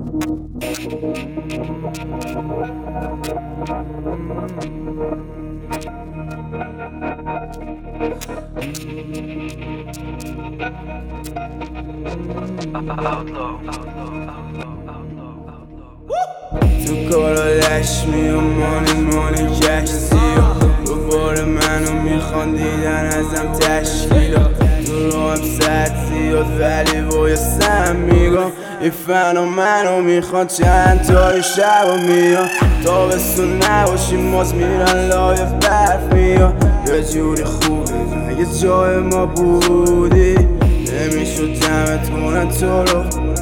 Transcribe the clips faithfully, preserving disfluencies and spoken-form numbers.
تو کارا لش میام مانی مانی کشتیا دوباره منو میخوان دیدن ازم تشکیلا تو رو هم صد زیاد ولی بایستم میگم این فنا منو میخوان چند تای شب میان تابستون نباشیم باز میرن لایف برف میان یه جوری خوبه اگه جای ما بودی نمیشد جمعت کنن تو رو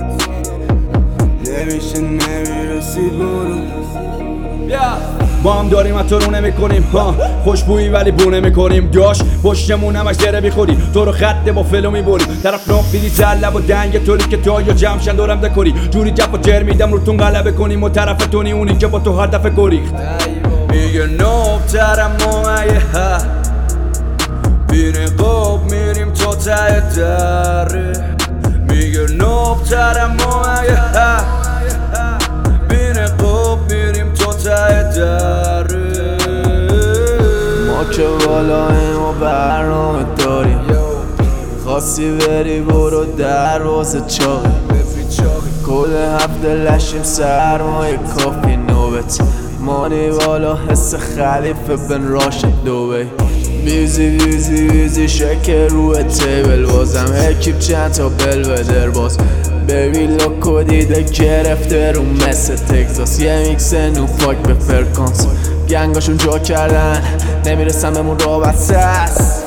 نمیشه نمیرسی برو با هم داریم تو رو نمی کنیم خوشبویی ولی بو نمی کنیم داش پشتمون همش دره بیخوری تو رو خط با فلو می بریم طرف نام بیدی لب و دنگ طوری که تا یا جمشن دارم دکوری جوری جف و جر میدم رو تون غلبه کنیم و طرف تونی اونی که با تو هر دفعه گریخت میگه نوب ترم مایه ها بینه قوب میریم تا ته دره میگه نوب ترم مایه ها بینه قوب میریم تا ته دره ما که بالاییم و برنامه داریم خواستی بری برو دروازه چاقی کل هفته لشیم سرمایه کافی نوبت مانی بالا حس خلیفه بن راشد دوبی بیزی بیزی بیزی شکر روی تیبل بازم اکیب چند تا بل بدر باز بیبی لوکو دیده گرفته رو مثل تگزاس یه میکس نو پاک به فرکانس گنگاشون جا کردن نمیرسن بهمون رابط سس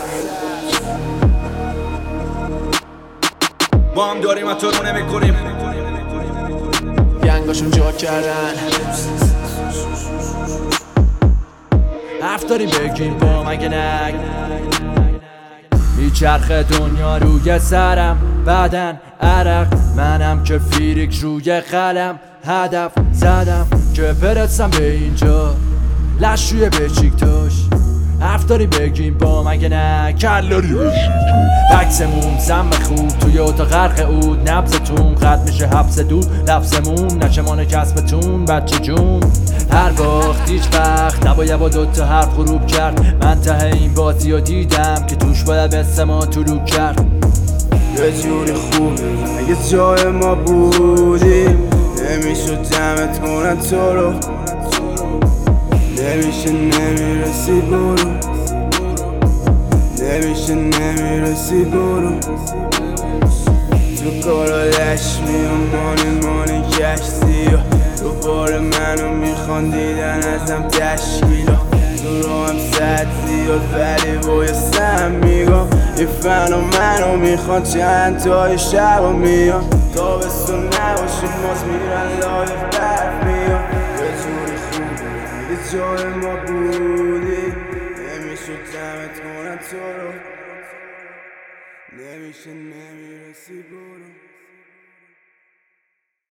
با هم داریم تو رو نمی کنیم گنگاشون جا کردن حرف داریم بگیم با مگه نگ میچرخ دنیا روی سرم بدن عرق منم که فیریک روی قلم هدف زدم که برسم به اینجا لش روی بچیکتاش حرف داری بگیم با مگه نه کلاری عکسمون زم خوب توی اتاق غرق اود نبزتون خط میشه حبس دود لفظمون نشمان کسبتون بچه جون هر باخت هیچ وقت نباید با دوتا حرف غروب کرد من ته این بازی رو دیدم که توش باید بسته ما طلوع کرد یه جوری خوبه اگه جای ما بودی نمیشد جمعت کنن تو رو نمیشه نمیرسی برو نمیشه نمیرسی برو تو کارا لش میام مانی مانی کشتیا دوباره منو میخوان دیدن ازم تشکیلا تو رو هم صد زیاد ولی بایستم میگم این فنا منو میخوان چند تای شب میان تابستون نباشیم باز میرن لایف برف میان یه جوری خوبه یه جای ما بودی نمیشد جمعت کنن تو رو نمیشه نمیرسی برو